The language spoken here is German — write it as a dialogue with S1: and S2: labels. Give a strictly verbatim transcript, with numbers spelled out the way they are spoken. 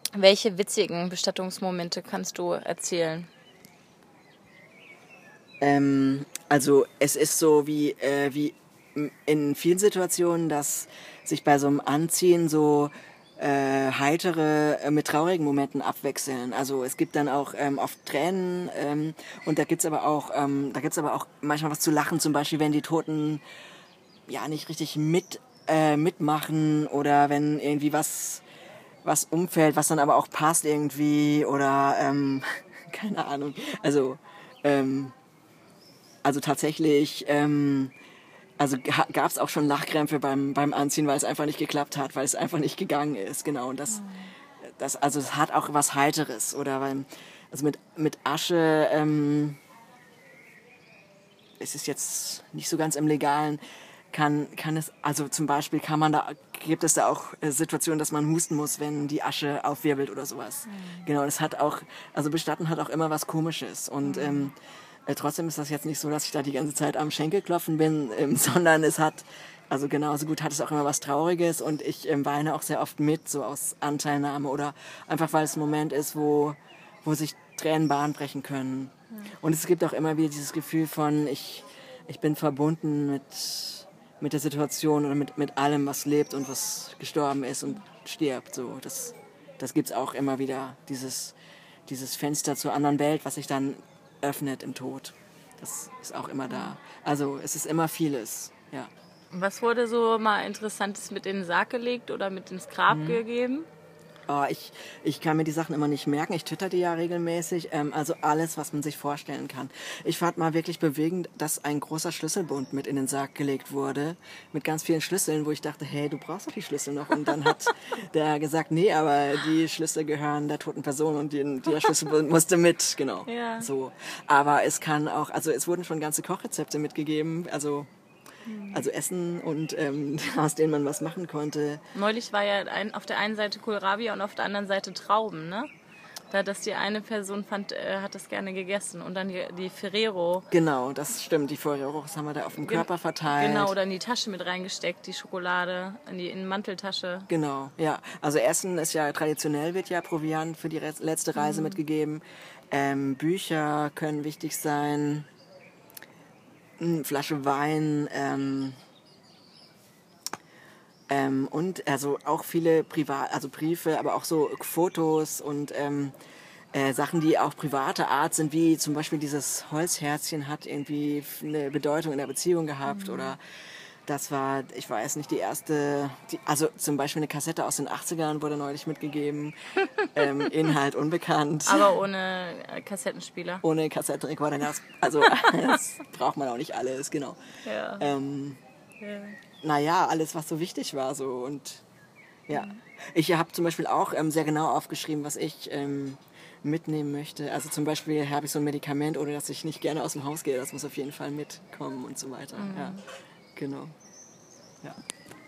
S1: Welche witzigen Bestattungsmomente kannst du erzählen?
S2: Ähm, also es ist so wie, äh, wie in vielen Situationen, dass sich bei so einem Anziehen so äh, heitere äh, mit traurigen Momenten abwechseln. Also es gibt dann auch ähm, oft Tränen ähm, und da gibt's aber auch ähm, da gibt's aber auch manchmal was zu lachen, zum Beispiel wenn die Toten ja nicht richtig mit äh, mitmachen oder wenn irgendwie was was umfällt, was dann aber auch passt irgendwie oder ähm, keine Ahnung. Also ähm, also tatsächlich ähm, also gab es auch schon Lachkrämpfe beim, beim Anziehen, weil es einfach nicht geklappt hat, weil es einfach nicht gegangen ist, genau. Und das, das also es hat auch was Heiteres, oder weil, also mit, mit Asche ähm, ist es jetzt nicht so ganz im Legalen, kann, kann es, also zum Beispiel kann man da, gibt es da auch äh, Situationen, dass man husten muss, wenn die Asche aufwirbelt oder sowas. Mhm. Genau, das hat auch, also Bestatten hat auch immer was Komisches und mhm. ähm, äh, trotzdem ist das jetzt nicht so, dass ich da die ganze Zeit am Schenkelklopfen bin, ähm, sondern es hat, also genauso gut hat es auch immer was Trauriges und ich ähm, weine auch sehr oft mit, so aus Anteilnahme oder einfach, weil es ein Moment ist, wo, wo sich Tränen Bahn brechen können. Ja. Und es gibt auch immer wieder dieses Gefühl von, ich, ich bin verbunden mit, mit der Situation oder mit, mit allem, was lebt und was gestorben ist und stirbt. So, das das gibt es auch immer wieder, dieses, dieses Fenster zur anderen Welt, was sich dann öffnet im Tod. Das ist auch immer da. Also es ist immer vieles, ja.
S1: Was wurde so mal Interessantes mit in den Sarg gelegt oder mit ins Grab mhm. gegeben?
S2: Oh, ich, ich kann mir die Sachen immer nicht merken. Ich twitter die ja regelmäßig. Ähm, also alles, was man sich vorstellen kann. Ich fand mal wirklich bewegend, dass ein großer Schlüsselbund mit in den Sarg gelegt wurde. Mit ganz vielen Schlüsseln, wo ich dachte, hey, du brauchst doch die Schlüssel noch. Und dann hat der gesagt, nee, aber die Schlüssel gehören der toten Person und die, der Schlüsselbund musste mit. Genau. Ja. So. Aber es kann auch, also es wurden schon ganze Kochrezepte mitgegeben. Also Also Essen und ähm, aus denen man was machen konnte.
S1: Neulich war ja ein, auf der einen Seite Kohlrabi und auf der anderen Seite Trauben, ne? Da dass die eine Person fand, äh, hat das gerne gegessen und dann die, die Ferrero.
S2: Genau, das stimmt. Die Ferreros haben wir da auf dem Körper verteilt.
S1: Genau, oder in die Tasche mit reingesteckt, die Schokolade, in die in die Manteltasche.
S2: Genau, ja. Also Essen ist ja traditionell, wird ja Proviant für die letzte Reise mhm. mitgegeben. Ähm, Bücher können wichtig sein. Eine Flasche Wein. Ähm, ähm, und also auch viele Privat, also Briefe, aber auch so Fotos und ähm, Äh, Sachen, die auch privater Art sind, wie zum Beispiel dieses Holzherzchen hat irgendwie eine Bedeutung in der Beziehung gehabt mhm. oder das war, ich weiß nicht, die erste, die, also zum Beispiel eine Kassette aus den achtzigern wurde neulich mitgegeben, ähm, Inhalt unbekannt.
S1: Aber ohne Kassettenspieler.
S2: Ohne Kassettenrekorder, das, also das braucht man auch nicht alles, genau. Ja. Ähm, ja. Naja, alles, was so wichtig war so und ja. Mhm. Ich habe zum Beispiel auch ähm, sehr genau aufgeschrieben, was ich ähm, mitnehmen möchte. Also zum Beispiel habe ich so ein Medikament, ohne dass ich nicht gerne aus dem Haus gehe. Das muss auf jeden Fall mitkommen und so weiter. Mhm. Ja, genau. Ja.